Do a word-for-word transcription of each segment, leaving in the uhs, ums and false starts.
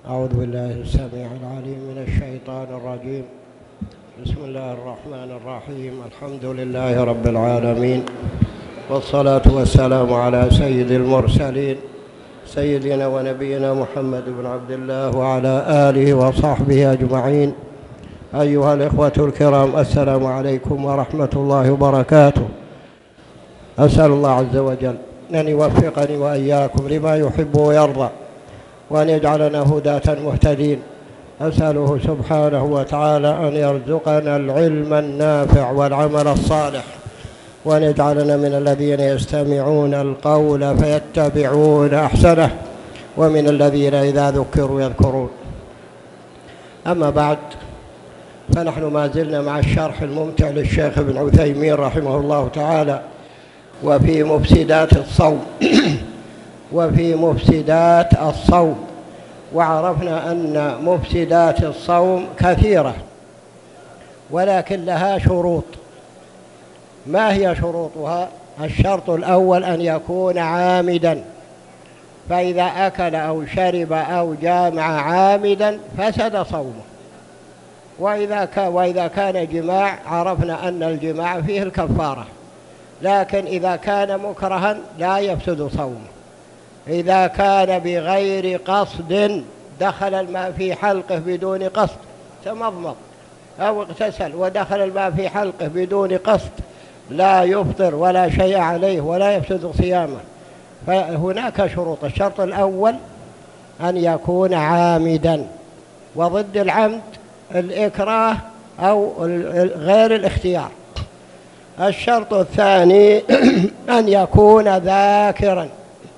أعوذ بالله السميع العليم من الشيطان الرجيم. بسم الله الرحمن الرحيم. الحمد لله رب العالمين، والصلاة والسلام على سيد المرسلين سيدنا ونبينا محمد بن عبد الله وعلى آله وصحبه أجمعين. أيها الإخوة الكرام، السلام عليكم ورحمة الله وبركاته. أسأل الله عز وجل أن يوفقني وإياكم لما يحب ويرضى، وأن يجعلنا هداة مهتدين. أسأله سبحانه وتعالى أن يرزقنا العلم النافع والعمل الصالح، وأن يجعلنا من الذين يستمعون القول فيتبعون أحسنه، ومن الذين إذا ذكروا يذكرون. أما بعد، فنحن ما زلنا مع الشرح الممتع للشيخ ابن عثيمين رحمه الله تعالى، وفي مفسدات الصوم وفي مفسدات الصوم وعرفنا أن مفسدات الصوم كثيرة، ولكن لها شروط. ما هي شروطها؟ الشرط الأول أن يكون عامدا، فإذا أكل أو شرب أو جامع عامدا فسد صومه. وإذا كان, وإذا كان جماع، عرفنا أن الجماع فيه الكفارة، لكن إذا كان مكرها لا يفسد صومه. إذا كان بغير قصد، دخل الماء في حلقه بدون قصد، تمضمض أو اغتسل ودخل الماء في حلقه بدون قصد، لا يفطر ولا شيء عليه ولا يفسد صيامه. فهناك شروط. الشرط الأول أن يكون عامدا، وضد العمد الإكراه أو غير الاختيار. الشرط الثاني أن يكون ذاكرا،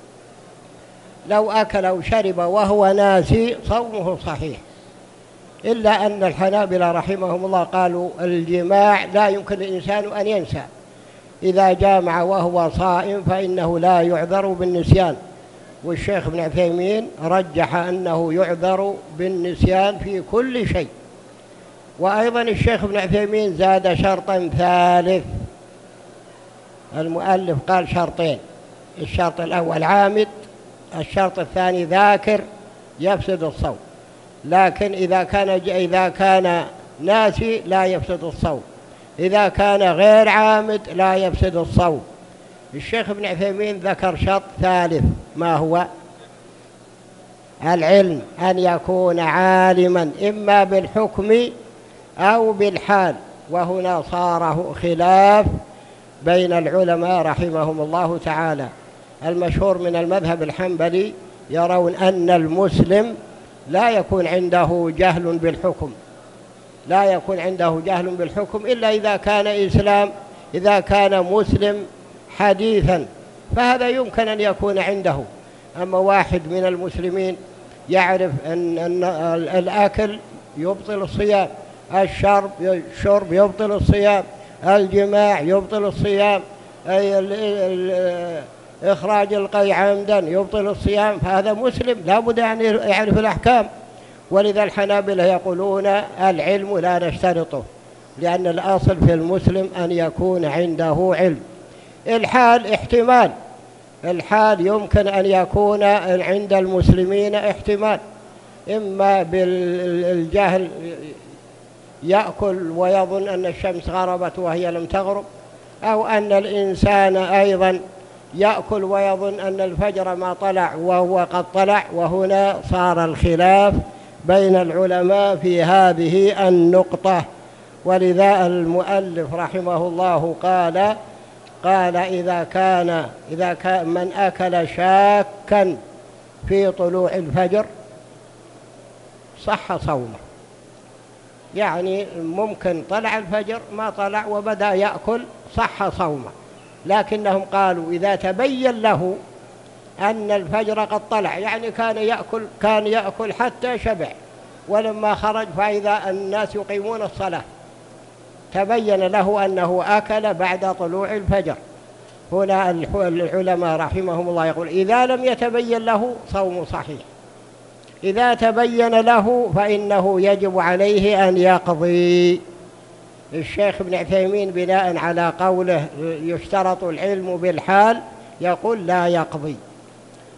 لو أكل أو شرب وهو ناسي صومه صحيح، إلا أن الحنابلة رحمهم الله قالوا الجماع لا يمكن الإنسان أن ينسى. إذا جامع وهو صائم فإنه لا يعذر بالنسيان، والشيخ ابن عثيمين رجح أنه يعذر بالنسيان في كل شيء. وأيضا الشيخ ابن عثيمين زاد شرطا ثالث. المؤلف قال شرطين: الشرط الأول عامد، الشرط الثاني ذاكر يفسد الصوم. لكن إذا كان إذا كان ناسي لا يفسد الصوم، إذا كان غير عامد لا يفسد الصوم. الشيخ ابن عثيمين ذكر شرط ثالث، ما هو؟ العلم، أن يكون عالما إما بالحكم أو بالحال. وهنا صار خلاف بين العلماء رحمهم الله تعالى. المشهور من المذهب الحنبلي يرون أن المسلم لا يكون عنده جهل بالحكم، لا يكون عنده جهل بالحكم إلا إذا كان إسلام، إذا كان مسلم حديثا فهذا يمكن أن يكون عنده. أما واحد من المسلمين يعرف أن, أن الأكل يبطل الصيام، الشرب الشرب يبطل الصيام، الجماع يبطل الصيام، أي ال ال إخراج القيء عمدا يبطل الصيام، فهذا مسلم لا بد أن يعرف الأحكام. ولذا الحنابلة يقولون العلم لا نشترطه، لأن الأصل في المسلم أن يكون عنده علم. الحال احتمال، الحال يمكن أن يكون عند المسلمين احتمال، إما بالجهل يأكل ويظن أن الشمس غربت وهي لم تغرب، أو أن الإنسان أيضا يأكل ويظن أن الفجر ما طلع وهو قد طلع. وهنا صار الخلاف بين العلماء في هذه النقطة. ولذا المؤلف رحمه الله قال قال إذا كان إذا كان من أكل شاكا في طلوع الفجر صح صومه، يعني ممكن طلع الفجر ما طلع وبدأ يأكل صح صومه. لكنهم قالوا إذا تبين له أن الفجر قد طلع، يعني كان يأكل كان يأكل حتى شبع، ولما خرج فإذا الناس يقيمون الصلاة تبين له أنه أكل بعد طلوع الفجر. هنا العلماء رحمهم الله يقول إذا لم يتبين له صوم صحيح، إذا تبين له فإنه يجب عليه أن يقضي. الشيخ ابن عثيمين بناء على قوله يشترط العلم بالحال يقول لا يقضي،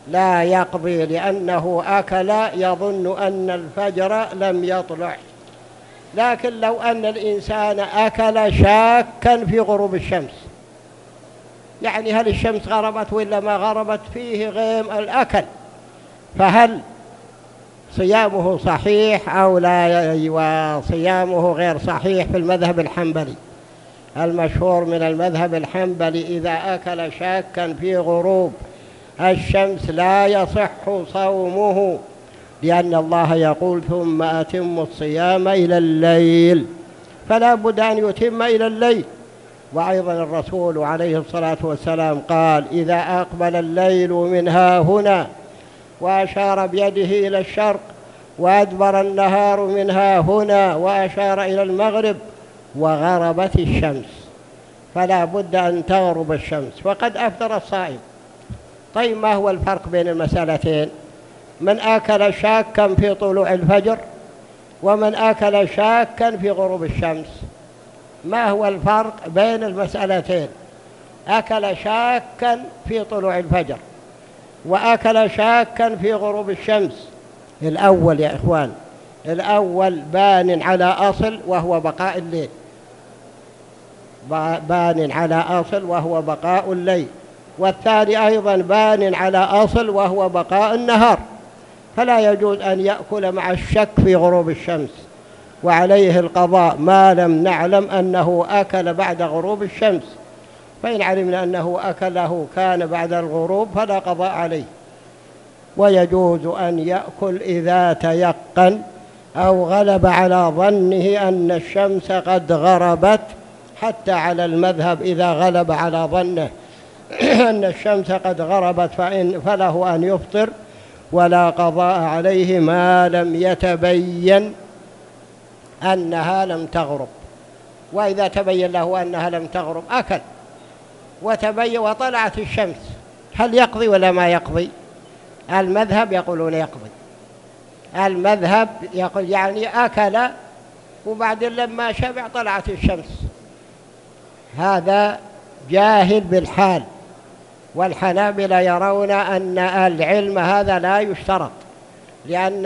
لا يقضي، لأنه أكل يظن أن الفجر لم يطلع. لكن لو أن الإنسان أكل شاكا في غروب الشمس، يعني هل الشمس غربت ولا ما غربت، فيه غيم الأكل، فهل صيامه صحيح أو لا؟ وصيامه غير صحيح في المذهب الحنبلي. المشهور من المذهب الحنبلي إذا أكل شاكا في غروب الشمس لا يصح صومه، لأن الله يقول ثم أتم الصيام إلى الليل، فلا بد أن يتم إلى الليل. وأيضا الرسول عليه الصلاة والسلام قال إذا أقبل الليل من ها هنا وأشار بيده إلى الشرق، وأدبر النهار من ها هنا وأشار إلى المغرب، وغربت الشمس، فلا بد أن تغرب الشمس، فقد أفطر الصائم. طيب ما هو الفرق بين المسألتين؟ من أكل شاكا في طلوع الفجر ومن أكل شاكا في غروب الشمس، ما هو الفرق بين المسألتين؟ أكل شاكا في طلوع الفجر وأكل شاكا في غروب الشمس. الأول يا إخوان، الأول بان على أصل وهو بقاء الليل، بان على أصل وهو بقاء الليل، والثاني أيضا بان على أصل وهو بقاء النهار، فلا يجوز أن يأكل مع الشك في غروب الشمس، وعليه القضاء ما لم نعلم أنه أكل بعد غروب الشمس، فإن علمنا أنه أكله كان بعد الغروب فلا قضاء عليه. ويجوز أن يأكل إذا تيقن أو غلب على ظنه أن الشمس قد غربت، حتى على المذهب إذا غلب على ظنه أن الشمس قد غربت فإن فله أن يفطر ولا قضاء عليه ما لم يتبين أنها لم تغرب. وإذا تبين له أنها لم تغرب أكل، وتبين وطلعت الشمس، هل يقضي ولا ما يقضي؟ المذهب يقولون يقضي. المذهب يقول يعني أكل وبعدين لما شبع طلعت الشمس، هذا جاهل بالحال. والحنابلة يرون أن العلم هذا لا يشترط، لأن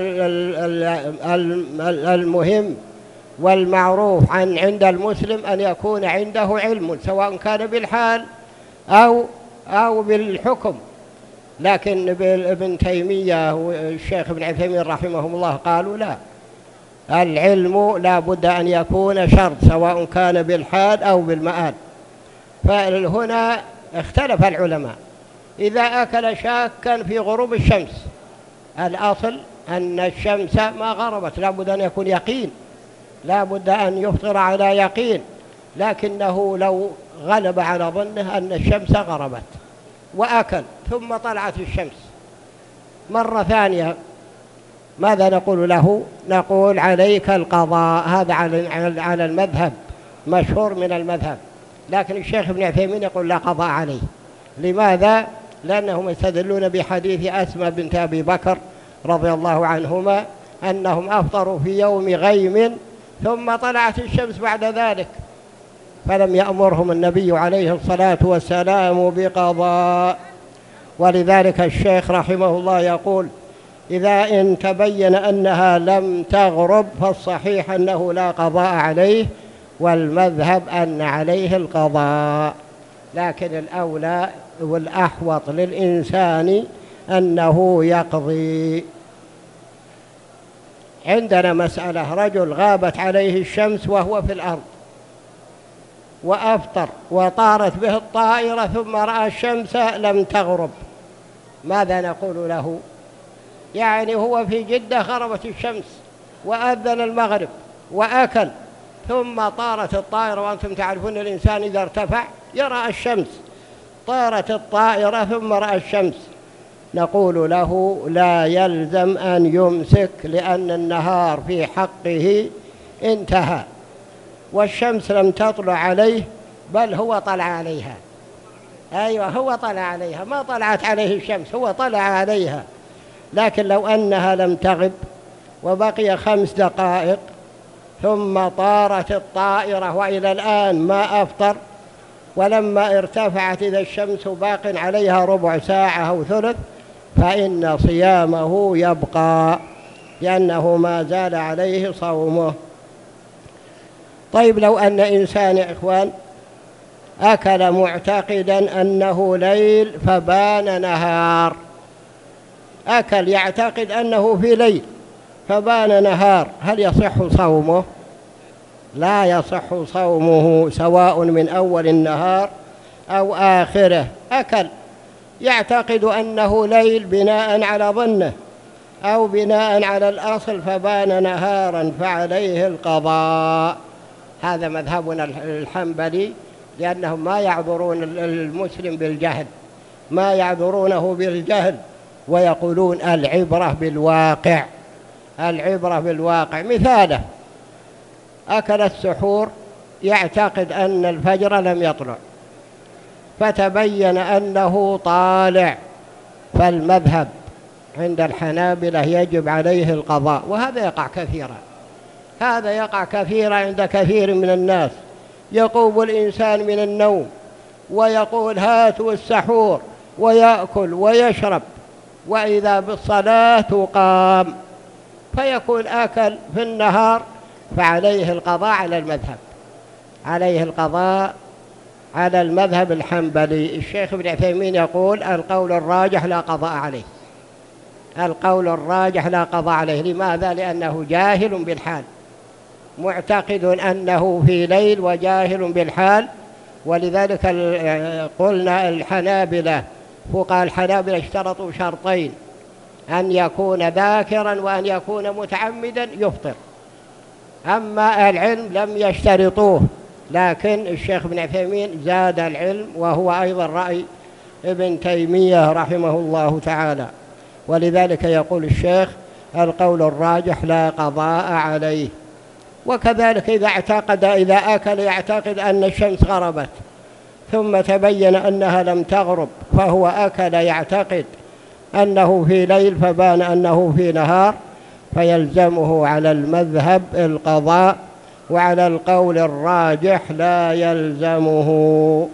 المهم والمعروف عن عند المسلم أن يكون عنده علم، سواء كان بالحال أو أو بالحكم. لكن ابن تيمية والشيخ ابن عثيمين رحمهم الله قالوا لا، العلم لا بد أن يكون شرط، سواء كان بالحال أو بالمآل. فهنا اختلف العلماء. إذا أكل شاكا في غروب الشمس، الأصل أن الشمس ما غربت، لا بد أن يكون يقين، لا بد أن يفطر على يقين، لكنه لو غلب على ظنه أن الشمس غربت وأكل ثم طلعت الشمس مرة ثانية، ماذا نقول له؟ نقول عليك القضاء. هذا على المذهب، مشهور من المذهب. لكن الشيخ ابن عثيمين يقول لا قضاء عليه. لماذا؟ لأنهم يستدلون بحديث أسماء بنت أبي بكر رضي الله عنهما أنهم أفطروا في يوم غيم ثم طلعت الشمس بعد ذلك، فلم يأمرهم النبي عليه الصلاة والسلام بقضاء. ولذلك الشيخ رحمه الله يقول إذا إن تبين أنها لم تغرب فالصحيح أنه لا قضاء عليه، والمذهب أن عليه القضاء. لكن الأولى والأحوط للإنسان أنه يقضي. عندنا مسألة، رجل غابت عليه الشمس وهو في الأرض وأفطر وطارت به الطائرة ثم رأى الشمس لم تغرب، ماذا نقول له؟ يعني هو في جدة غربت الشمس وأذن المغرب وأكل ثم طارت الطائرة، وأنتم تعرفون الإنسان إذا ارتفع يرى الشمس، طارت الطائرة ثم رأى الشمس، نقول له لا يلزم أن يمسك، لأن النهار في حقه انتهى والشمس لم تطلع عليه، بل هو طلع عليها. أيوة، هو طلع عليها، ما طلعت عليه الشمس، هو طلع عليها. لكن لو أنها لم تغب وبقي خمس دقائق ثم طارت الطائرة وإلى الآن ما أفطر، ولما ارتفعت إذا الشمس باق عليها ربع ساعة أو ثلث، فإن صيامه يبقى لأنه ما زال عليه صومه. طيب لو أن إنسان يا إخوان أكل معتقدا أنه ليل فبان نهار، أكل يعتقد أنه في ليل فبان نهار، هل يصح صومه؟ لا يصح صومه، سواء من أول النهار أو آخره. أكل يعتقد أنه ليل بناء على ظنه أو بناء على الأصل فبان نهارا فعليه القضاء. هذا مذهبنا الحنبلي، لأنهم ما يعذرون المسلم بالجهل، ما يعذرونه بالجهل، ويقولون العبرة بالواقع، العبرة بالواقع. مثاله أكل السحور يعتقد أن الفجر لم يطلع فتبين أنه طالع، فالمذهب عند الحنابلة يجب عليه القضاء. وهذا يقع كثيرا، هذا يقع كثيرا عند كثير من الناس. يقوم الإنسان من النوم ويقول هاتوا السحور ويأكل ويشرب، وإذا بالصلاة تقام، فيكون أكل في النهار، فعليه القضاء على المذهب، عليه القضاء على المذهب الحنبلي. الشيخ ابن عثيمين يقول القول الراجح لا قضاء عليه، القول الراجح لا قضاء عليه. لماذا؟ لأنه جاهل بالحال، معتقد أنه في ليل وجاهل بالحال. ولذلك قلنا الحنابلة فقهاء الحنابلة اشترطوا شرطين: أن يكون ذاكرا وأن يكون متعمدا يفطر. أما العلم لم يشترطوه، لكن الشيخ ابن عثيمين زاد العلم، وهو أيضا رأي ابن تيمية رحمه الله تعالى. ولذلك يقول الشيخ القول الراجح لا قضاء عليه. وكذلك إذا اعتقد، إذا أكل يعتقد أن الشمس غربت ثم تبين أنها لم تغرب، فهو أكل يعتقد أنه في ليل فبان أنه في نهار، فيلزمه على المذهب القضاء، وعلى القول الراجح لا يلزمه.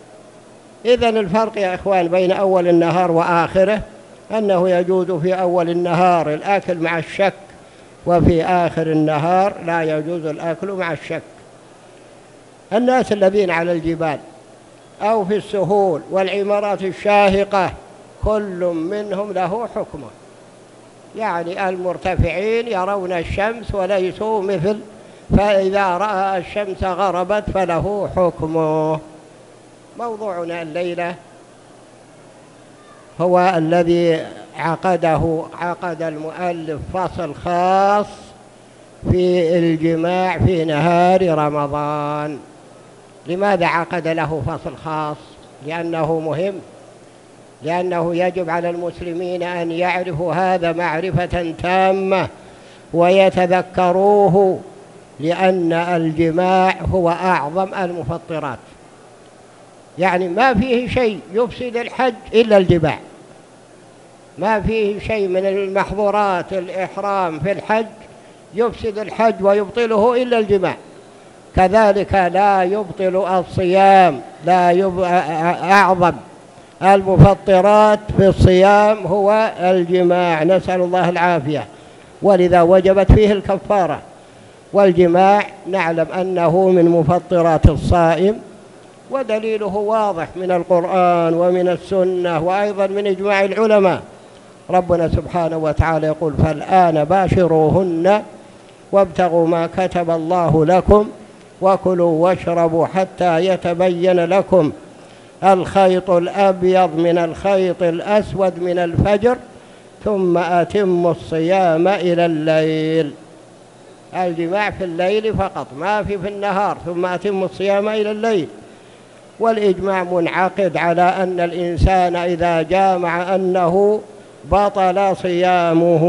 إذن الفرق يا إخوان بين أول النهار وآخره أنه يجوز في أول النهار الأكل مع الشك، وفي آخر النهار لا يجوز الأكل مع الشك. الناس الذين على الجبال أو في السهول والعمارات الشاهقة كل منهم له حكمه، يعني المرتفعين يرون الشمس وليسوا مثل، فإذا رأى الشمس غربت فله حكمه. موضوعنا الليلة هو الذي عقده عقد المؤلف فصل خاص في الجماع في نهار رمضان. لماذا عقد له فصل خاص؟ لأنه مهم، لأنه يجب على المسلمين أن يعرفوا هذا معرفة تامة ويتذكروه، لأن الجماع هو أعظم المفطرات. يعني ما فيه شيء يفسد الحج إلا الجماع، ما فيه شيء من المحظورات الإحرام في الحج يفسد الحج ويبطله إلا الجماع. كذلك لا يبطل الصيام، لا يب... أعظم المفطرات في الصيام هو الجماع، نسأل الله العافية، ولذا وجبت فيه الكفارة. والجماع نعلم أنه من مفطرات الصائم، ودليله واضح من القرآن ومن السنة وأيضا من إجماع العلماء. ربنا سبحانه وتعالى يقول فالآن باشروهن وابتغوا ما كتب الله لكم وكلوا واشربوا حتى يتبين لكم الخيط الأبيض من الخيط الأسود من الفجر ثم أتموا الصيام إلى الليل. الجماع في الليل فقط، ما في في النهار. ثم أتموا الصيام إلى الليل. والإجماع منعقد على أن الإنسان إذا جامع أنه بطل صيامه.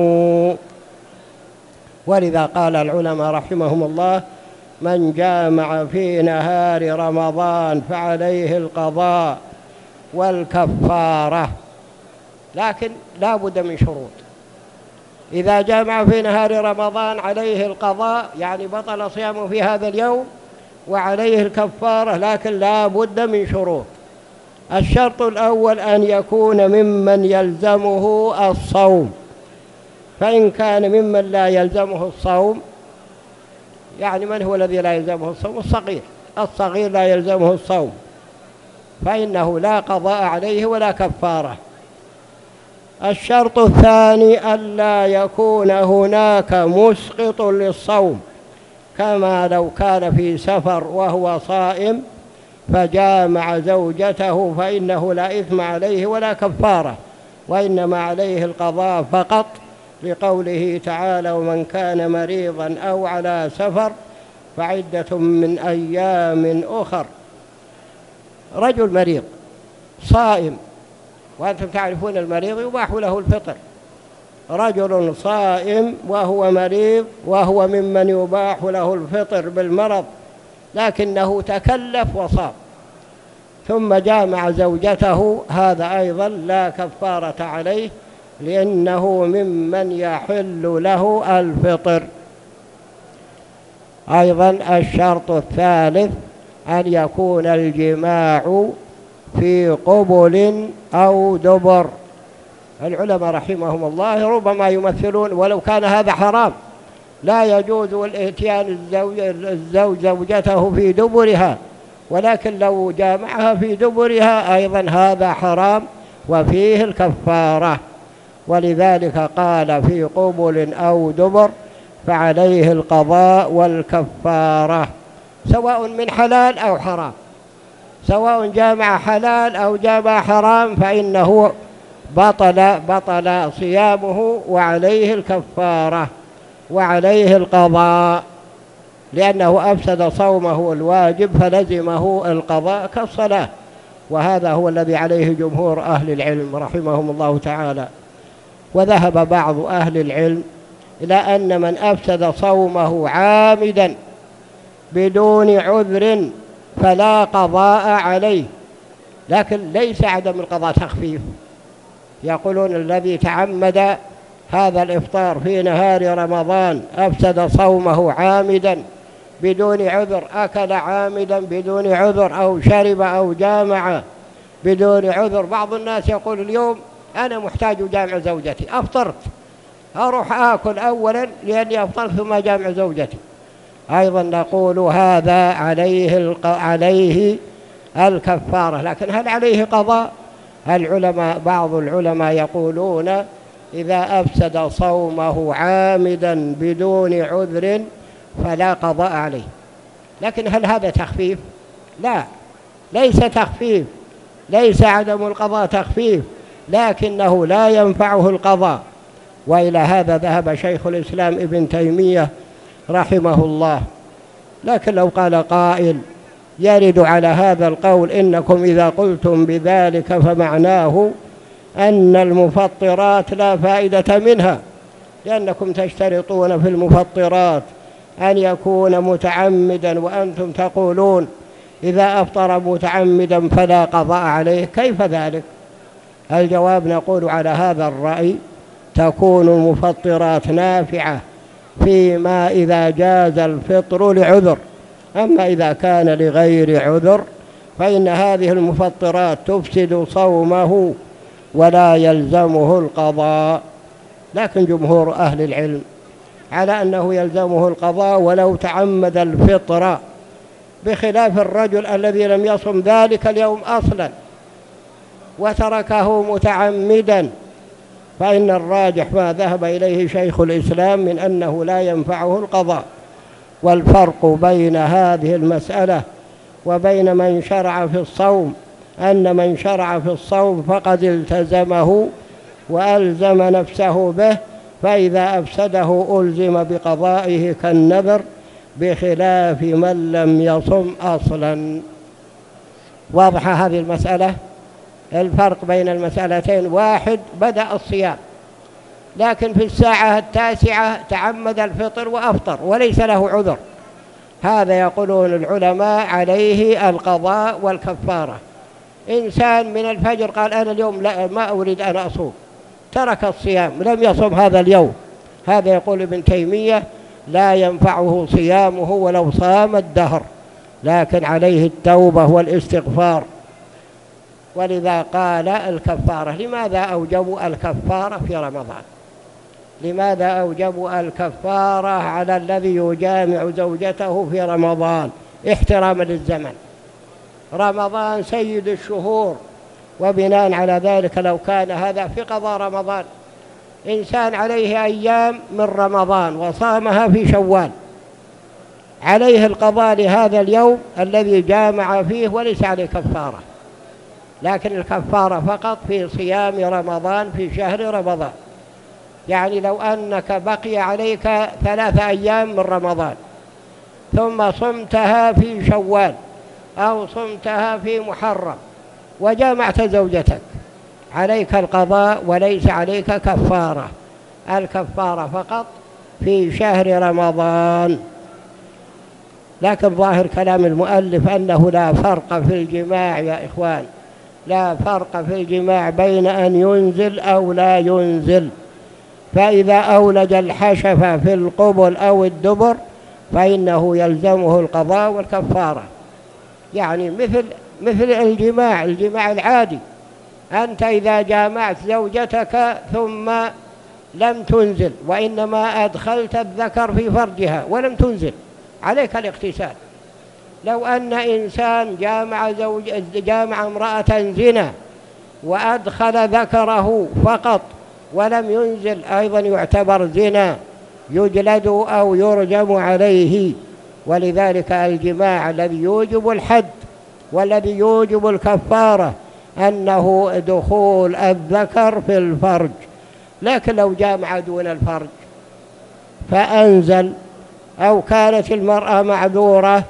ولذا قال العلماء رحمهم الله من جامع في نهار رمضان فعليه القضاء والكفارة، لكن لا بد من شروط. إذا جامع في نهار رمضان عليه القضاء، يعني بطل صيامه في هذا اليوم وعليه الكفارة، لكن لا بد من شروط. الشرط الأول أن يكون ممن يلزمه الصوم، فإن كان ممن لا يلزمه الصوم، يعني من هو الذي لا يلزمه الصوم؟ الصغير. الصغير لا يلزمه الصوم، فإنه لا قضاء عليه ولا كفارة. الشرط الثاني ألا يكون هناك مسقط للصوم، كما لو كان في سفر وهو صائم فجامع زوجته فإنه لا إثم عليه ولا كفارة، وإنما عليه القضاء فقط، لقوله تعالى: ومن كان مريضا أو على سفر فعدة من أيام أخر. رجل مريض صائم، وأنتم تعرفون المريض يباح له الفطر. رجل صائم وهو مريض وهو ممن يباح له الفطر بالمرض، لكنه تكلف وصام ثم جامع زوجته، هذا أيضا لا كفارة عليه، لأنه ممن يحل له الفطر. أيضا الشرط الثالث أن يكون الجماع في قبل أو دبر. العلماء رحمهم الله ربما يمثلون، ولو كان هذا حرام لا يجوز الاتيان الزوج, الزوج زوجته في دبرها، ولكن لو جامعها في دبرها أيضا هذا حرام وفيه الكفارة. ولذلك قال في قبل أو دبر فعليه القضاء والكفارة، سواء من حلال أو حرام، سواء جامع حلال أو جامع حرام فإنه بطل بطل صيامه وعليه الكفارة وعليه القضاء، لأنه أفسد صومه الواجب فلزمه القضاء كالصلاة. وهذا هو الذي عليه جمهور أهل العلم رحمهم الله تعالى. وذهب بعض أهل العلم إلى أن من أفسد صومه عامدا بدون عذر فلا قضاء عليه، لكن ليس عدم القضاء تخفيف. يقولون الذي تعمد هذا الإفطار في نهار رمضان أفسد صومه عامدا بدون عذر، أكل عامدا بدون عذر أو شرب أو جامع بدون عذر. بعض الناس يقول اليوم أنا محتاج جامع زوجتي، أفطرت، أروح آكل أولا لأني أفطرت ثم جامع زوجتي، أيضا نقول هذا عليه الق... عليه الكفارة. لكن هل عليه قضاء؟ العلماء بعض العلماء يقولون إذا أفسد صومه عامدا بدون عذر فلا قضاء عليه. لكن هل هذا تخفيف؟ لا، ليس تخفيف، ليس عدم القضاء تخفيف، لكنه لا ينفعه القضاء. وإلى هذا ذهب شيخ الإسلام ابن تيمية رحمه الله. لكن لو قال قائل يرد على هذا القول إنكم إذا قلتم بذلك فمعناه أن المفطرات لا فائدة منها، لأنكم تشترطون في المفطرات أن يكون متعمدا، وأنتم تقولون إذا أفطر متعمدا فلا قضاء عليه، كيف ذلك؟ الجواب نقول على هذا الرأي تكون المفطرات نافعة فيما إذا جاز الفطر لعذر، أما إذا كان لغير عذر فإن هذه المفطرات تفسد صومه ولا يلزمه القضاء. لكن جمهور أهل العلم على أنه يلزمه القضاء ولو تعمد الفطر، بخلاف الرجل الذي لم يصم ذلك اليوم أصلا وتركه متعمدا، فإن الراجح ما ذهب إليه شيخ الإسلام من أنه لا ينفعه القضاء. والفرق بين هذه المسألة وبين من شرع في الصوم أن من شرع في الصوم فقد التزمه وألزم نفسه به، فإذا أفسده ألزم بقضائه كالنذر، بخلاف من لم يصم أصلا. واضحة هذه المسألة؟ الفرق بين المسألتين: واحد بدأ الصيام لكن في الساعة التاسعة تعمد الفطر وأفطر وليس له عذر، هذا يقولون العلماء عليه القضاء والكفارة. إنسان من الفجر قال أنا اليوم لا ما أريد أن أصوم، ترك الصيام لم يصوم هذا اليوم، هذا يقول ابن تيمية لا ينفعه صيامه ولو صام الدهر، لكن عليه التوبة والاستغفار. ولذا قال الكفارة. لماذا أوجبوا الكفارة في رمضان؟ لماذا أوجبوا الكفارة على الذي يجامع زوجته في رمضان؟ احتراما للزمن. رمضان سيد الشهور، وبناء على ذلك لو كان هذا في قضاء رمضان، إنسان عليه أيام من رمضان وصامها في شوال، عليه القضاء لهذا اليوم الذي جامع فيه وليس عليه كفارة، لكن الكفارة فقط في صيام رمضان في شهر رمضان. يعني لو أنك بقي عليك ثلاثة أيام من رمضان ثم صمتها في شوال أو صمتها في محرم وجامعت زوجتك، عليك القضاء وليس عليك كفارة. الكفارة فقط في شهر رمضان. لكن ظاهر كلام المؤلف أنه لا فرق في الجماع يا إخوان، لا فرق في الجماع بين أن ينزل أو لا ينزل. فإذا أولج الحشف في القبل أو الدبر فإنه يلزمه القضاء والكفارة. يعني مثل مثل الجماع الجماع العادي، أنت إذا جامعت زوجتك ثم لم تنزل وإنما أدخلت الذكر في فرجها ولم تنزل، عليك الاغتسال. لو أن إنسان جامع زوج جامع امرأة زنا وأدخل ذكره فقط ولم ينزل أيضا يعتبر زنا، يجلد أو يرجم عليه. ولذلك الجماع الذي يوجب الحد والذي يوجب الكفارة أنه دخول الذكر في الفرج. لكن لو جامع دون الفرج فأنزل أو كانت المرأة معذورة،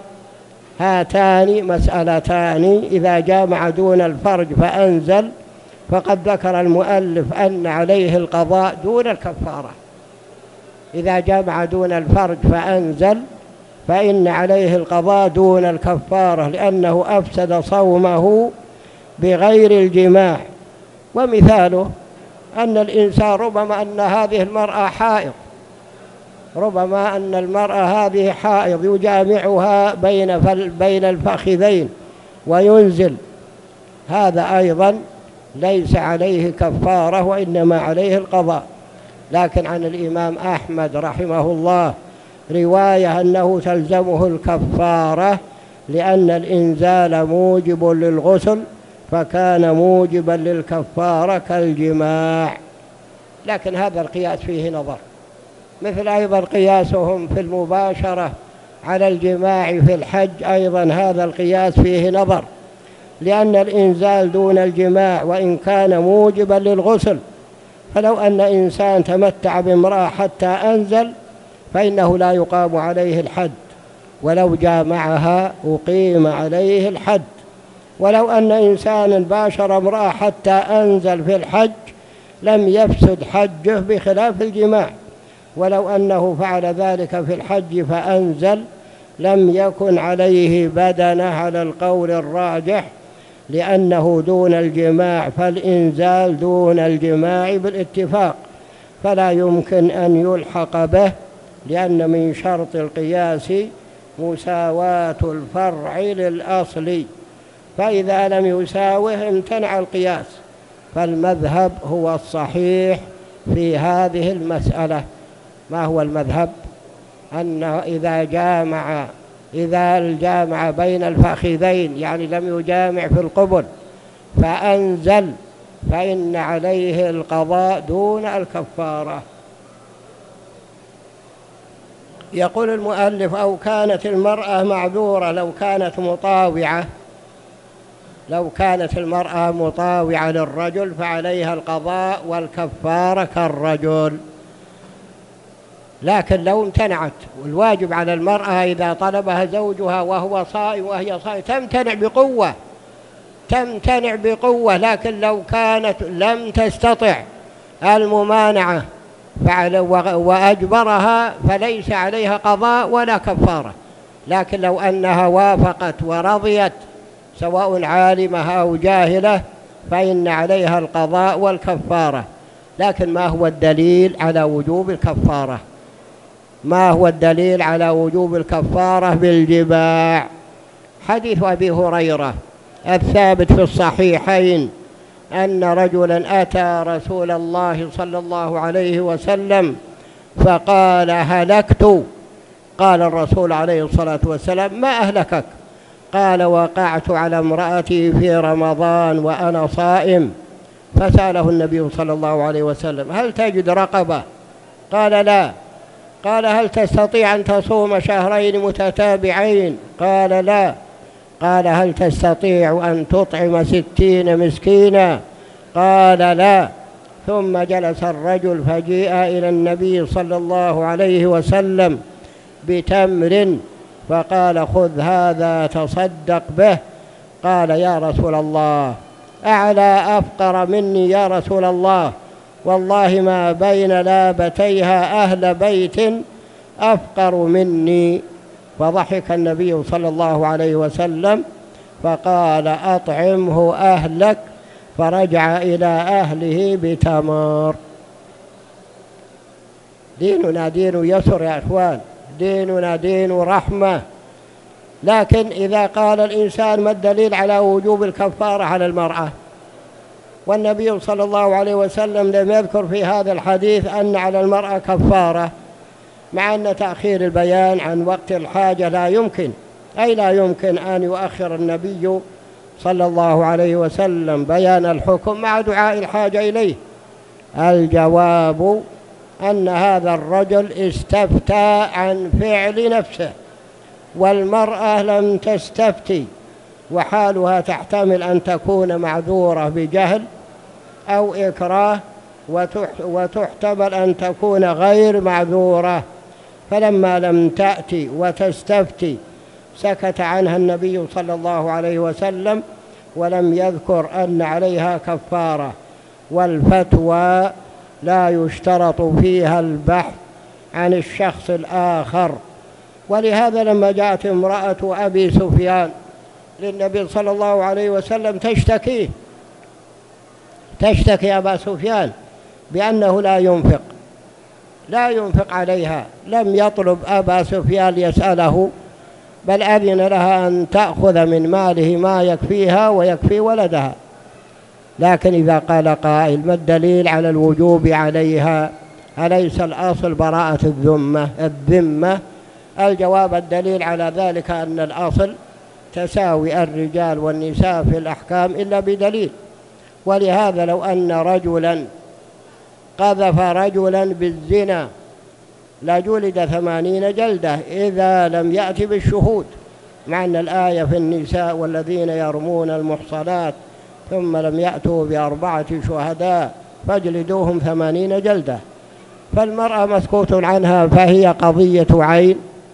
هاتان مسألتان. إذا جامع دون الفرج فأنزل فقد ذكر المؤلف أن عليه القضاء دون الكفارة. إذا جامع دون الفرج فأنزل فإن عليه القضاء دون الكفارة، لأنه أفسد صومه بغير الجماع. ومثاله أن الإنسان ربما أن هذه المرأة حائض، ربما أن المرأة هذه حائض يجامعها بين بين الفخذين وينزل، هذا أيضا ليس عليه كفارة وإنما عليه القضاء. لكن عن الإمام أحمد رحمه الله رواية أنه تلزمه الكفارة لأن الإنزال موجب للغسل فكان موجبا للكفارة كالجماع. لكن هذا القياس فيه نظر، مثل أيضا قياسهم في المباشرة على الجماع في الحج، أيضا هذا القياس فيه نظر، لأن الإنزال دون الجماع وإن كان موجبا للغسل، فلو أن إنسان تمتع بامرأة حتى أنزل فإنه لا يقام عليه الحد، ولو جامعها أقيم عليه الحد. ولو أن إنسانا باشر امرأة حتى أنزل في الحج لم يفسد حجه بخلاف الجماع، ولو أنه فعل ذلك في الحج فأنزل لم يكن عليه بدنة على القول الراجح، لأنه دون الجماع، فالإنزال دون الجماع بالاتفاق، فلا يمكن أن يلحق به، لأن من شرط القياس مساواة الفرع للأصل، فإذا لم يساوه امتنع القياس. فالمذهب هو الصحيح في هذه المسألة. ما هو المذهب؟ أنه إذا جامع إذا الجامع بين الفخذين، يعني لم يجامع في القبل فأنزل، فإن عليه القضاء دون الكفارة. يقول المؤلف: أو كانت المرأة معذورة، لو كانت مطاوعة لو كانت المرأة مطاوعة للرجل فعليها القضاء والكفارة كالرجل. لكن لو امتنعت، والواجب على المرأة إذا طلبها زوجها وهو صائم وهي صائمة تمتنع بقوة تمتنع بقوة لكن لو كانت لم تستطع الممانعة وأجبرها فليس عليها قضاء ولا كفارة. لكن لو أنها وافقت ورضيت سواء عالمة أو جاهلة فإن عليها القضاء والكفارة. لكن ما هو الدليل على وجوب الكفارة؟ ما هو الدليل على وجوب الكفارة بالجماع؟ حديث أبي هريرة الثابت في الصحيحين أن رجلا أتى رسول الله صلى الله عليه وسلم فقال: هلكت. قال الرسول عليه الصلاة والسلام: ما أهلكك؟ قال: وقعت على امرأتي في رمضان وأنا صائم. فسأله النبي صلى الله عليه وسلم: هل تجد رقبة؟ قال: لا. قال: هل تستطيع أن تصوم شهرين متتابعين؟ قال: لا. قال: هل تستطيع أن تطعم ستين مسكينا؟ قال: لا. ثم جلس الرجل فجيء إلى النبي صلى الله عليه وسلم بتمر فقال: خذ هذا تصدق به. قال: يا رسول الله، أعلى أفقر مني يا رسول الله، والله ما بين لابتيها أهل بيت أفقر مني. فضحك النبي صلى الله عليه وسلم فقال: أطعمه أهلك. فرجع إلى أهله بتمر. ديننا دين يسر يا إخوان، ديننا دين رحمة. لكن إذا قال الإنسان: ما الدليل على وجوب الكفارة على المرأة؟ والنبي صلى الله عليه وسلم لم يذكر في هذا الحديث أن على المرأة كفارة، مع أن تأخير البيان عن وقت الحاجة لا يمكن، أي لا يمكن أن يؤخر النبي صلى الله عليه وسلم بيان الحكم مع دعاء الحاجة إليه. الجواب أن هذا الرجل استفتى عن فعل نفسه، والمرأة لم تستفتي، وحالها تحتمل أن تكون معذورة بجهل أو إكراه، وتحتمل أن تكون غير معذورة. فلما لم تأتي وتستفتي سكت عنها النبي صلى الله عليه وسلم ولم يذكر أن عليها كفارة. والفتوى لا يشترط فيها البحث عن الشخص الآخر. ولهذا لما جاءت امرأة أبي سفيان للنبي صلى الله عليه وسلم تشتكيه تشتكي أبا سفيان بأنه لا ينفق لا ينفق عليها، لم يطلب أبا سفيان يسأله، بل أذن لها أن تأخذ من ماله ما يكفيها ويكفي ولدها. لكن إذا قال قائل: ما الدليل على الوجوب عليها؟ أليس الأصل براءة الذمة الذمة؟ الجواب: الدليل على ذلك أن الأصل تساوي الرجال والنساء في الأحكام إلا بدليل. ولهذا لو أن رجلا قذف رجلا بالزنا لجلد ثمانين جلدة إذا لم يأتي بالشهود، مع أن الآية في النساء: والذين يرمون المحصنات ثم لم يأتوا بأربعة شهداء فاجلدوهم ثمانين جلدة. فالمرأة مسكوت عنها، فهي قضية عين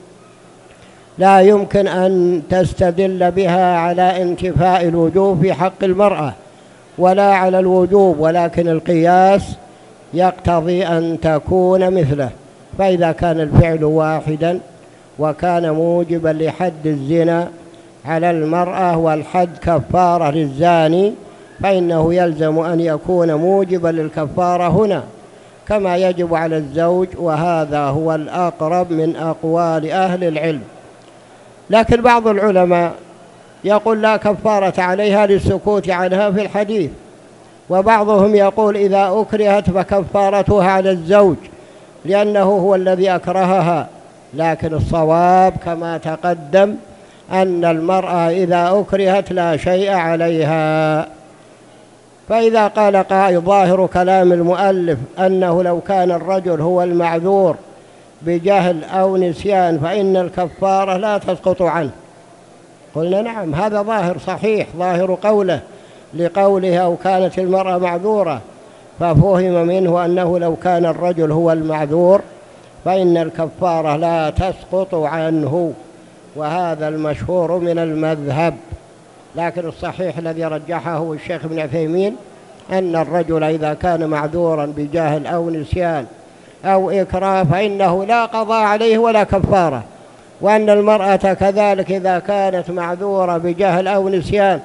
لا يمكن أن تستدل بها على انتفاء الوجوب في حق المرأة ولا على الوجوب، ولكن القياس يقتضي أن تكون مثله. فإذا كان الفعل واحدا وكان موجبا لحد الزنا على المرأة والحد كفارة للزاني، فإنه يلزم أن يكون موجبا للكفارة هنا كما يجب على الزوج، وهذا هو الأقرب من أقوال أهل العلم. لكن بعض العلماء يقول: لا كفارة عليها للسكوت عنها في الحديث، وبعضهم يقول: إذا أكرهت فكفارتها على الزوج لأنه هو الذي أكرهها. لكن الصواب كما تقدم أن المرأة إذا أكرهت لا شيء عليها. فإذا قال قائل: ظاهر كلام المؤلف أنه لو كان الرجل هو المعذور بجهل أو نسيان فإن الكفارة لا تسقط عنه، قلنا: نعم، هذا ظاهر صحيح، ظاهر قوله لقوله: أو كانت المرأة معذورة، ففهم منه أنه لو كان الرجل هو المعذور فإن الكفارة لا تسقط عنه، وهذا المشهور من المذهب. لكن الصحيح الذي رجحه الشيخ ابن عثيمين أن الرجل إذا كان معذورا بجهل أو نسيان أو إكراه فإنه لا قضاء عليه ولا كفارة، وأن المرأة كذلك إذا كانت معذورة بجهل أو نسيان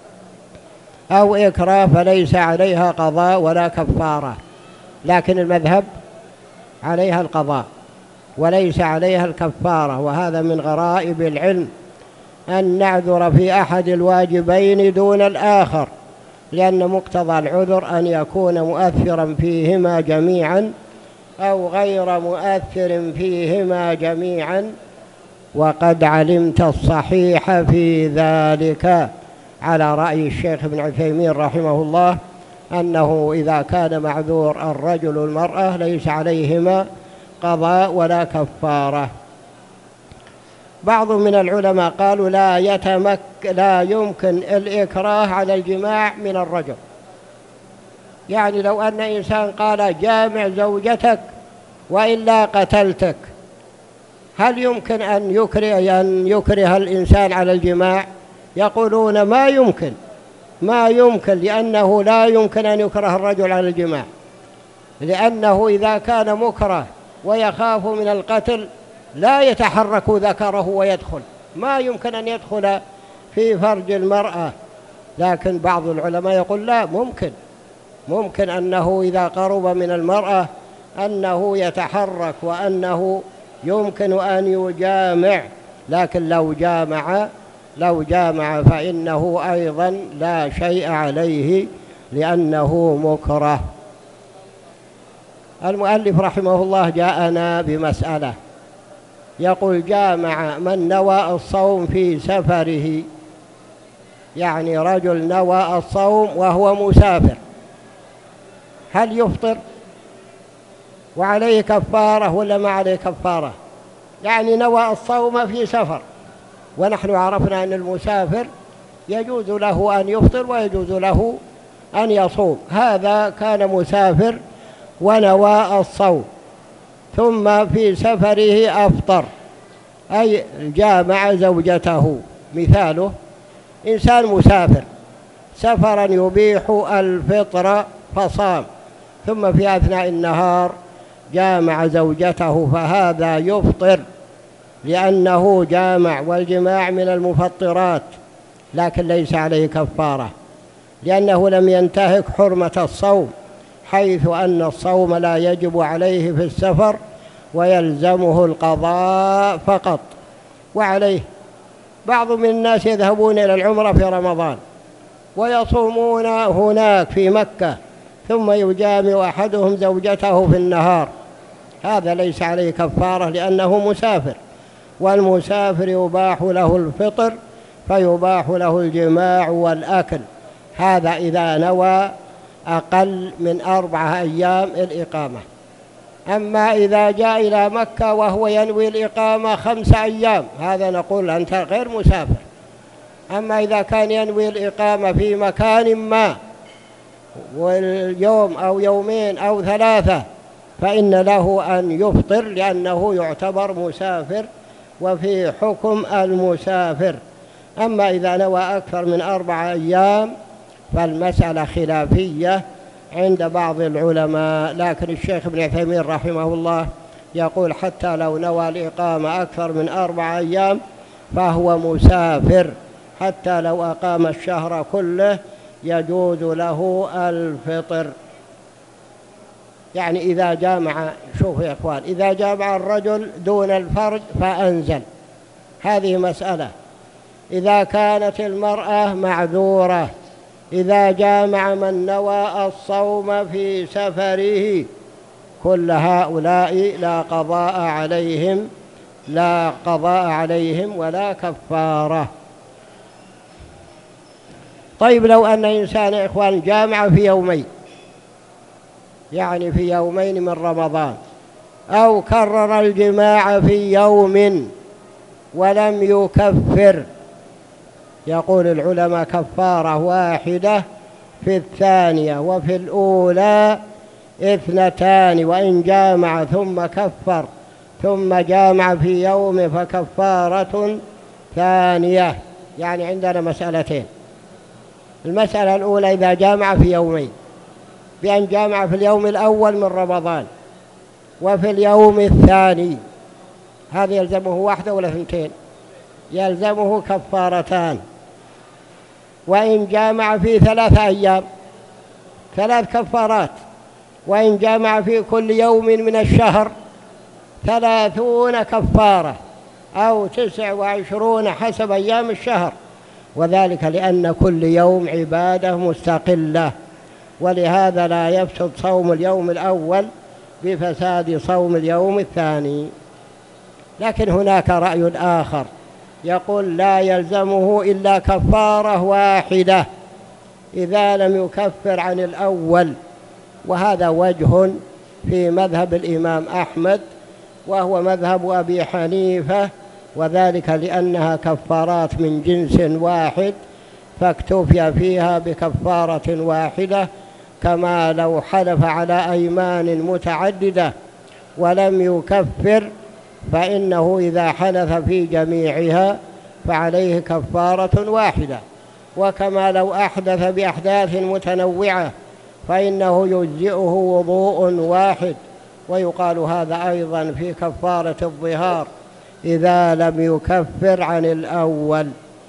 أو إكراه فليس عليها قضاء ولا كفارة، لكن المذهب عليها القضاء وليس عليها الكفارة. وهذا من غرائب العلم أن نعذر في أحد الواجبين دون الآخر، لأن مقتضى العذر أن يكون مؤثرا فيهما جميعا أو غير مؤثر فيهما جميعا، وقد علمت الصحيح في ذلك على رأي الشيخ ابن عثيمين رحمه الله، أنه إذا كان معذور الرجل والمرأة ليس عليهما قضاء ولا كفارة. بعض من العلماء قالوا لا يتمك لا يمكن الإكراه على الجماع من الرجل، يعني لو أن إنسان قال جامع زوجتك وإلا قتلتك، هل يمكن أن يكره أن يكره الإنسان على الجماع؟ يقولون ما يمكن ما يمكن لأنه لا يمكن أن يكره الرجل على الجماع، لأنه إذا كان مكره ويخاف من القتل لا يتحرك ذكره ويدخل، ما يمكن أن يدخل في فرج المرأة. لكن بعض العلماء يقول لا، ممكن ممكن أنه إذا قرب من المرأة أنه يتحرك وأنه يمكن أن يجامع، لكن لو جامع لو جامع فإنه أيضا لا شيء عليه لأنه مكره. المؤلف رحمه الله جاءنا بمسألة، يقول جامع من نوى الصوم في سفره، يعني رجل نوى الصوم وهو مسافر، هل يفطر وعليه كفارة ولا ما عليه كفارة؟ يعني نوى الصوم في سفر، ونحن عرفنا أن المسافر يجوز له أن يفطر ويجوز له أن يصوم. هذا كان مسافر ونوى الصوم ثم في سفره أفطر، أي جامع زوجته. مثاله إنسان مسافر سفرا يبيح الفطر فصام، ثم في أثناء النهار جامع زوجته، فهذا يفطر لأنه جامع، والجماع من المفطرات، لكن ليس عليه كفارة لأنه لم ينتهك حرمة الصوم، حيث أن الصوم لا يجب عليه في السفر ويلزمه القضاء فقط. وعليه بعض من الناس يذهبون إلى العمرة في رمضان ويصومون هناك في مكة، ثم يجامع أحدهم زوجته في النهار، هذا ليس عليه كفارة لأنه مسافر، والمسافر يباح له الفطر فيباح له الجماع والأكل، هذا إذا نوى أقل من أربعة أيام الإقامة. أما إذا جاء إلى مكة وهو ينوي الإقامة خمسة أيام، هذا نقول أنت غير مسافر. أما إذا كان ينوي الإقامة في مكان ما واليوم أو يومين أو ثلاثة فإن له أن يفطر لأنه يعتبر مسافر وفي حكم المسافر. أما إذا نوى أكثر من أربعة أيام فالمسألة خلافية عند بعض العلماء، لكن الشيخ ابن عثيمين رحمه الله يقول حتى لو نوى الإقامة أكثر من أربعة أيام فهو مسافر، حتى لو أقام الشهر كله يجوز له الفطر. يعني إذا جامع، شوفوا يا إخوان، إذا جامع الرجل دون الفرج فأنزل، هذه مسألة. إذا كانت المرأة معذورة، إذا جامع من نوى الصوم في سفره، كل هؤلاء لا قضاء عليهم لا قضاء عليهم ولا كفارة. طيب لو أن إنسان يا إخوان جامع في يومين، يعني في يومين من رمضان، أو كرر الجماع في يوم ولم يكفر، يقول العلماء كفارة واحدة في الثانية، وفي الأولى اثنتان، وإن جامع ثم كفر ثم جامع في يوم فكفارة ثانية. يعني عندنا مسألتين، المسألة الأولى إذا جامع في يومين، بأن جامع في اليوم الأول من رمضان وفي اليوم الثاني، هذا يلزمه واحدة ولا اثنتين؟ يلزمه كفارتان. وإن جامع في ثلاثة أيام ثلاث كفارات، وإن جامع في كل يوم من الشهر ثلاثون كفارة، أو تسع وعشرون حسب أيام الشهر، وذلك لأن كل يوم عبادة مستقلة، ولهذا لا يفسد صوم اليوم الأول بفساد صوم اليوم الثاني. لكن هناك رأي آخر يقول لا يلزمه إلا كفارة واحدة إذا لم يكفر عن الأول، وهذا وجه في مذهب الإمام أحمد وهو مذهب أبي حنيفة، وذلك لأنها كفارات من جنس واحد فاكتفي فيها بكفارة واحدة، كما لو حلف على أيمان متعددة ولم يكفر فإنه إذا حلف في جميعها فعليه كفارة واحدة، وكما لو أحدث بأحداث متنوعة فإنه يجزئه وضوء واحد. ويقال هذا أيضا في كفارة الظهار إذا لم يكفر عن الأول.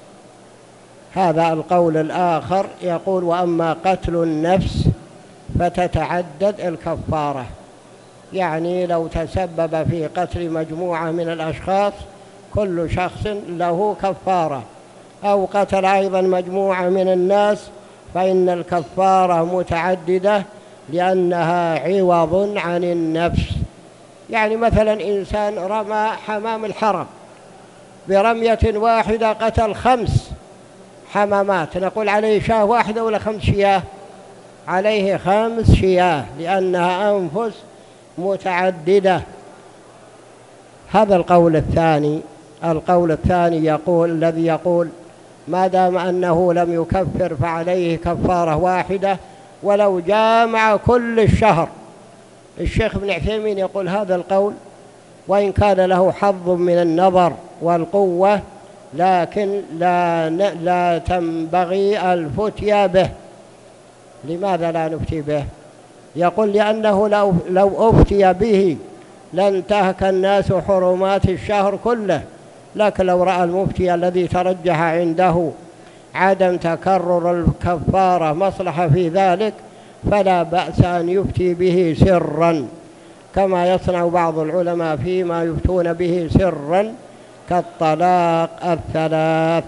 هذا القول الآخر يقول وأما قتل النفس فتتعدد الكفارة، يعني لو تسبب في قتل مجموعة من الأشخاص كل شخص له كفارة، أو قتل أيضا مجموعة من الناس فإن الكفارة متعددة لأنها عوض عن النفس. يعني مثلا إنسان رمى حمام الحرم برمية واحدة قتل خمس حمامات، نقول عليه شاة واحدة ولا خمس شياه؟ عليه خمس شياه لأنها أنفس متعددة. هذا القول الثاني. القول الثاني يقول الذي يقول ما دام أنه لم يكفر فعليه كفارة واحدة ولو جامع كل الشهر. الشيخ ابن عثيمين يقول هذا القول وإن كان له حظ من النظر والقوة لكن لا, لا تنبغي الفتيا به. لماذا لا نفتي به؟ يقول لأنه لو, لو أفتي به لانتهك الناس حرمات الشهر كله، لكن لو رأى المفتي الذي ترجح عنده عدم تكرر الكفارة مصلحة في ذلك فلا بأس أن يفتي به سرا، كما يصنع بعض العلماء فيما يفتون به سرا كالطلاق الثلاث.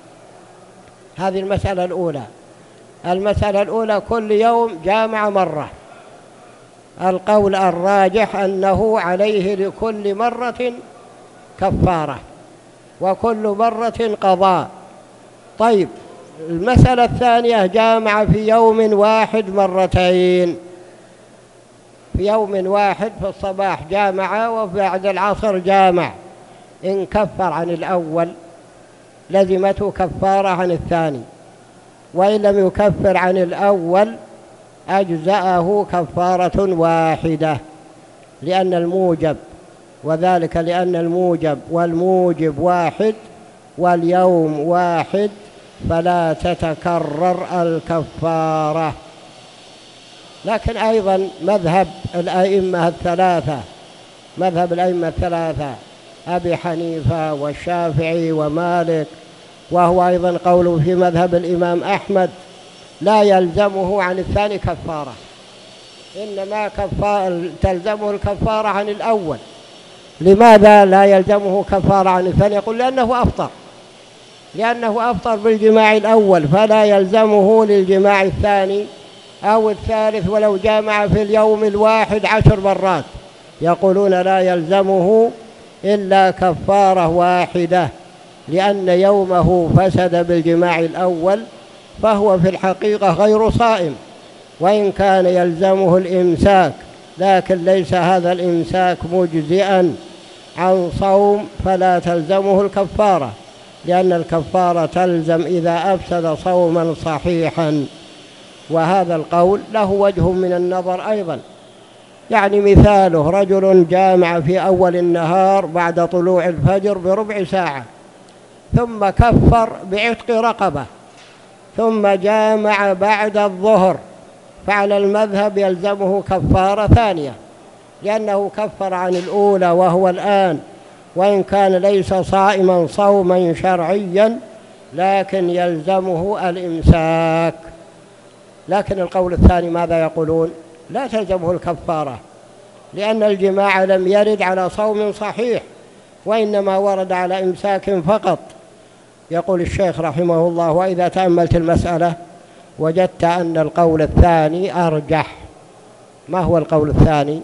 هذه المسألة الأولى. المسألة الأولى كل يوم جامع مرة. القول الراجح أنه عليه لكل مرة كفارة وكل مرة قضاء. طيب المسألة الثانية جامع في يوم واحد مرتين، في يوم واحد في الصباح جامع وبعد العصر جامع، إن كفر عن الأول لزمته كفارة عن الثاني، وإن لم يكفر عن الأول أجزأه كفارة واحدة لأن الموجب، وذلك لأن الموجب والموجب واحد واليوم واحد فلا تتكرر الكفارة. لكن أيضا مذهب الأئمة الثلاثة مذهب الأئمة الثلاثة أبي حنيفة والشافعي ومالك، وهو أيضا قول في مذهب الإمام أحمد لا يلزمه عن الثاني كفارة، إنما كفار تلزمه الكفارة عن الأول. لماذا لا يلزمه كفارة عن الثاني؟ يقول لأنه أفطر لأنه أفطر بالجماع الأول فلا يلزمه للجماع الثاني أو الثالث ولو جامع في اليوم الواحد عشر مرات، يقولون لا يلزمه إلا كفارة واحدة لأن يومه فسد بالجماع الأول فهو في الحقيقة غير صائم، وإن كان يلزمه الإمساك لكن ليس هذا الإمساك مجزئا عن صوم فلا تلزمه الكفارة، لأن الكفارة تلزم إذا أفسد صوما صحيحا. وهذا القول له وجه من النظر أيضا. يعني مثاله رجل جامع في أول النهار بعد طلوع الفجر بربع ساعة ثم كفر بعتق رقبة ثم جامع بعد الظهر، فعلى المذهب يلزمه كفارة ثانية لأنه كفر عن الأولى وهو الآن، وإن كان ليس صائما صوما شرعيا لكن يلزمه الإمساك. لكن القول الثاني ماذا يقولون؟ لا تلزمه الكفارة لأن الجماع لم يرد على صوم صحيح، وإنما ورد على إمساك فقط. يقول الشيخ رحمه الله: وإذا تأملت المسألة وجدت أن القول الثاني أرجح. ما هو القول الثاني؟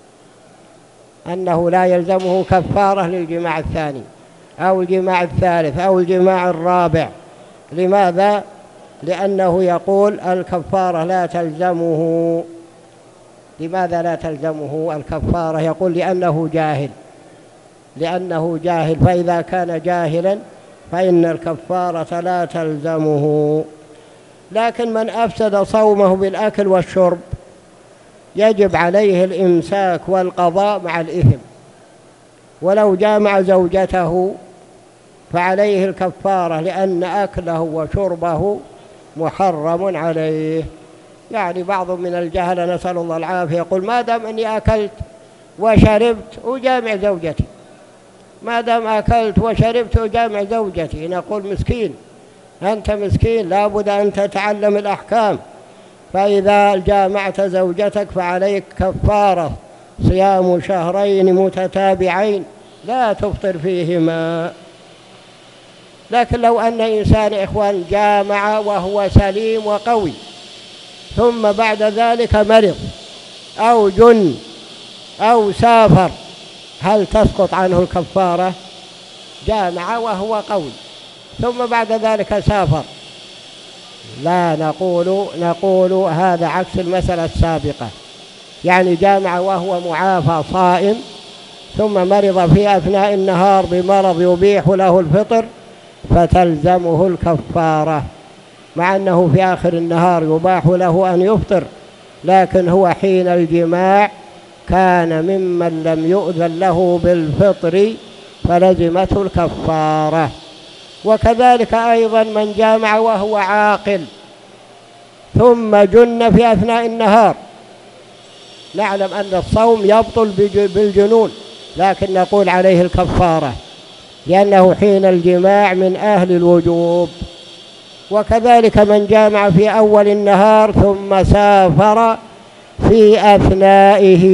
أنه لا يلزمه كفارة للجماع الثاني أو الجماع الثالث أو الجماع الرابع. لماذا؟ لأنه يقول الكفارة لا تلزمه. لماذا لا تلزمه الكفارة؟ يقول لأنه جاهل، لأنه جاهل، فإذا كان جاهلا فإن الكفارة لا تلزمه. لكن من أفسد صومه بالأكل والشرب يجب عليه الإمساك والقضاء مع الإثم. ولو جامع زوجته فعليه الكفارة، لأن أكله وشربه محرم عليه. يعني بعض من الجهل نسأل الله العافية يقول: ما دام أني أكلت وشربت أجامع زوجتي، ما دام أكلت وشربت أجامع زوجتي. نقول: مسكين، أنت مسكين، لابد أن تتعلم الأحكام. فإذا جامعت زوجتك فعليك كفارة صيام شهرين متتابعين لا تفطر فيهما. لكن لو أن إنسان إخوان جامع وهو سليم وقوي، ثم بعد ذلك مرض أو جن أو سافر، هل تسقط عنه الكفارة؟ جامع وهو قوي ثم بعد ذلك سافر، لا نقول نقول هذا عكس المسألة السابقة. يعني جامع وهو معافى صائم ثم مرض في أثناء النهار بمرض يبيح له الفطر فتلزمه الكفارة، مع أنه في آخر النهار يباح له أن يفطر، لكن هو حين الجماع كان ممن لم يؤذن له بالفطر فلزمته الكفارة. وكذلك أيضا من جامع وهو عاقل ثم جن في أثناء النهار، نعلم أن الصوم يبطل بالجنون، لكن نقول عليه الكفارة لأنه حين الجماع من أهل الوجوب. وكذلك من جامع في أول النهار ثم سافر في أثنائه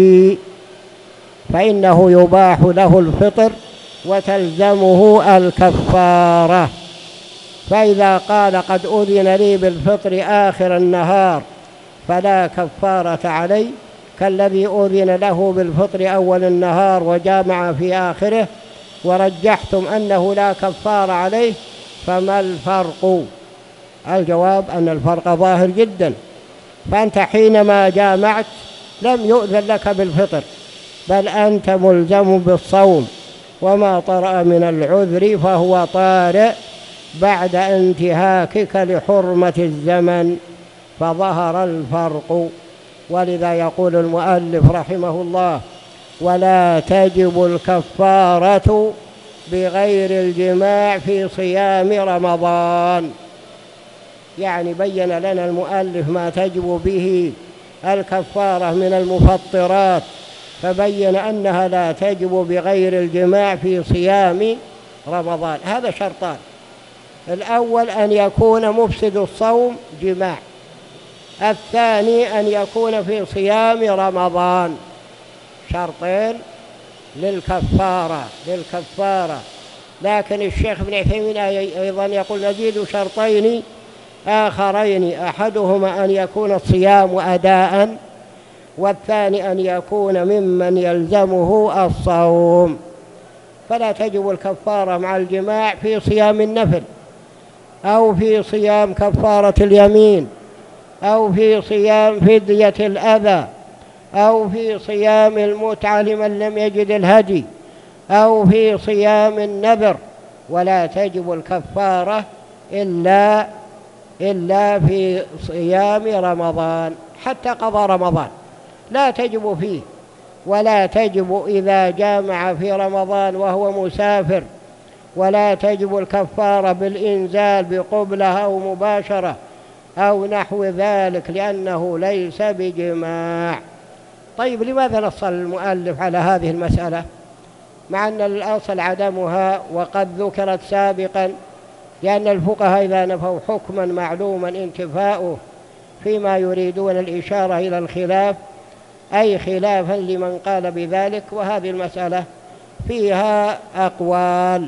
فإنه يباح له الفطر وتلزمه الكفارة. فإذا قال: قد أذن لي بالفطر آخر النهار فلا كفارة علي، كالذي أذن له بالفطر أول النهار وجامع في آخره، ورجحتم أنه لا كفارة عليه، فما الفرق؟ الجواب أن الفرق ظاهر جدا. فأنت حينما جامعت لم يؤذن لك بالفطر، بل أنت ملزم بالصوم، وما طرأ من العذر فهو طارئ بعد انتهاكك لحرمة الزمن، فظهر الفرق. ولذا يقول المؤلف رحمه الله: ولا تجب الكفارة بغير الجماع في صيام رمضان. يعني بين لنا المؤلف ما تجب به الكفارة من المفطرات، فبين أنها لا تجب بغير الجماع في صيام رمضان. هذا شرطان: الأول أن يكون مفسد الصوم جماع، الثاني أن يكون في صيام رمضان. شرطين للكفارة للكفارة لكن الشيخ ابن عثيمين أيضا يقول: نزيد شرطين آخرين، أحدهما أن يكون الصيام أداء، والثاني أن يكون ممن يلزمه الصوم. فلا تجب الكفارة مع الجماع في صيام النفل، أو في صيام كفارة اليمين، أو في صيام فدية الأذى، أو في صيام المتعة لمن لم يجد الهدي، أو في صيام النذر. ولا تجب الكفارة إلا إلا في صيام رمضان. حتى قضاء رمضان لا تجب فيه، ولا تجب إذا جامع في رمضان وهو مسافر، ولا تجب الكفارة بالإنزال بقبلة أو مباشرة أو نحو ذلك، لأنه ليس بجماع. طيب، لماذا نص المؤلف على هذه المسألة مع أن الأصل عدمها وقد ذكرت سابقا؟ لأن الفقهاء إذا نفوا حكما معلوما انتفاؤه فيما يريدون الإشارة إلى الخلاف، أي خلافا لمن قال بذلك. وهذه المسألة فيها أقوال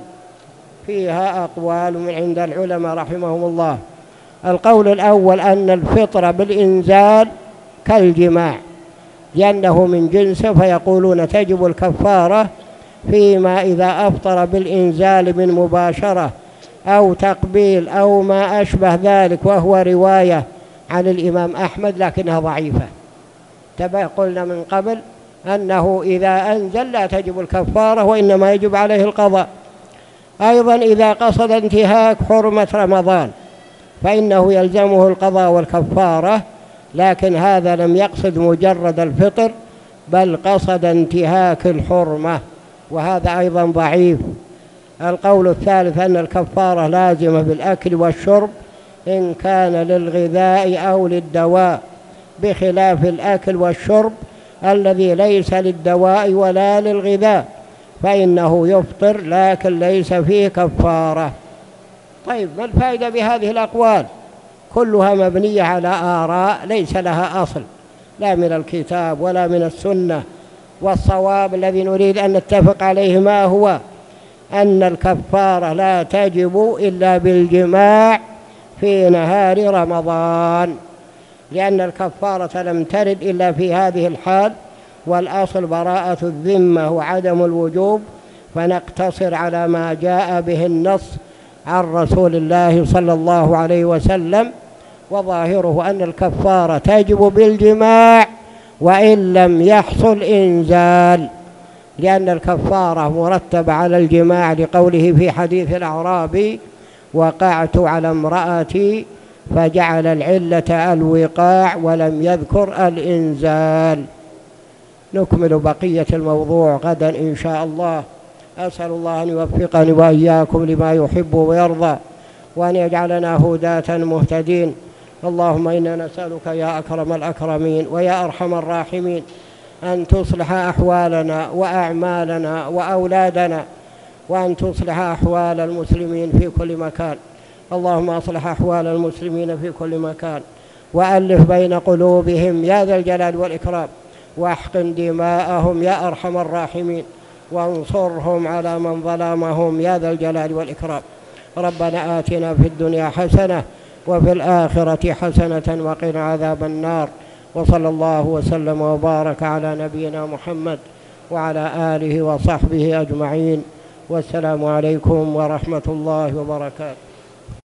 فيها أقوال من عند العلماء رحمهم الله. القول الأول أن الفطر بالإنزال كالجماع لأنه من جنسه، فيقولون تجب الكفارة فيما إذا أفطر بالإنزال من مباشرة أو تقبيل أو ما أشبه ذلك، وهو رواية عن الإمام أحمد لكنها ضعيفة. تبع قلنا من قبل أنه إذا أنزل لا تجب الكفارة وإنما يجب عليه القضاء. أيضا إذا قصد انتهاك حرمة رمضان فإنه يلزمه القضاء والكفارة، لكن هذا لم يقصد مجرد الفطر بل قصد انتهاك الحرمة، وهذا أيضا ضعيف. القول الثالث أن الكفارة لازمة بالأكل والشرب إن كان للغذاء أو للدواء، بخلاف الأكل والشرب الذي ليس للدواء ولا للغذاء فإنه يفطر لكن ليس فيه كفارة. طيب، ما الفائدة بهذه الأقوال؟ كلها مبنية على آراء ليس لها أصل لا من الكتاب ولا من السنة. والصواب الذي نريد أن نتفق عليه ما هو أن الكفارة لا تجب إلا بالجماع في نهار رمضان، لأن الكفارة لم ترد إلا في هذه الحال، والأصل براءة الذمة وعدم الوجوب، فنقتصر على ما جاء به النص عن رسول الله صلى الله عليه وسلم، وظاهره أن الكفارة تجب بالجماع وإن لم يحصل إنزال، لأن الكفارة مرتبة على الجماع لقوله في حديث الأعرابي: وقعت على امرأتي فجعل العلة الوقاع ولم يذكر الإنزال. نكمل بقية الموضوع غدا إن شاء الله. أسأل الله أن يوفقني وإياكم لما يحب ويرضى، وأن يجعلنا هداة مهتدين. اللهم إنا نسألك يا أكرم الأكرمين ويا أرحم الراحمين أن تصلح أحوالنا وأعمالنا وأولادنا، وأن تصلح أحوال المسلمين في كل مكان. اللهم أصلح أحوال المسلمين في كل مكان، وألف بين قلوبهم يا ذا الجلال والإكرام، واحقن دماءهم يا أرحم الراحمين، وانصرهم على من ظلمهم يا ذا الجلال والإكرام. ربنا آتنا في الدنيا حسنة وفي الآخرة حسنة وقنا عذاب النار. وصلى الله وسلم وبارك على نبينا محمد وعلى آله وصحبه أجمعين، والسلام عليكم ورحمة الله وبركاته.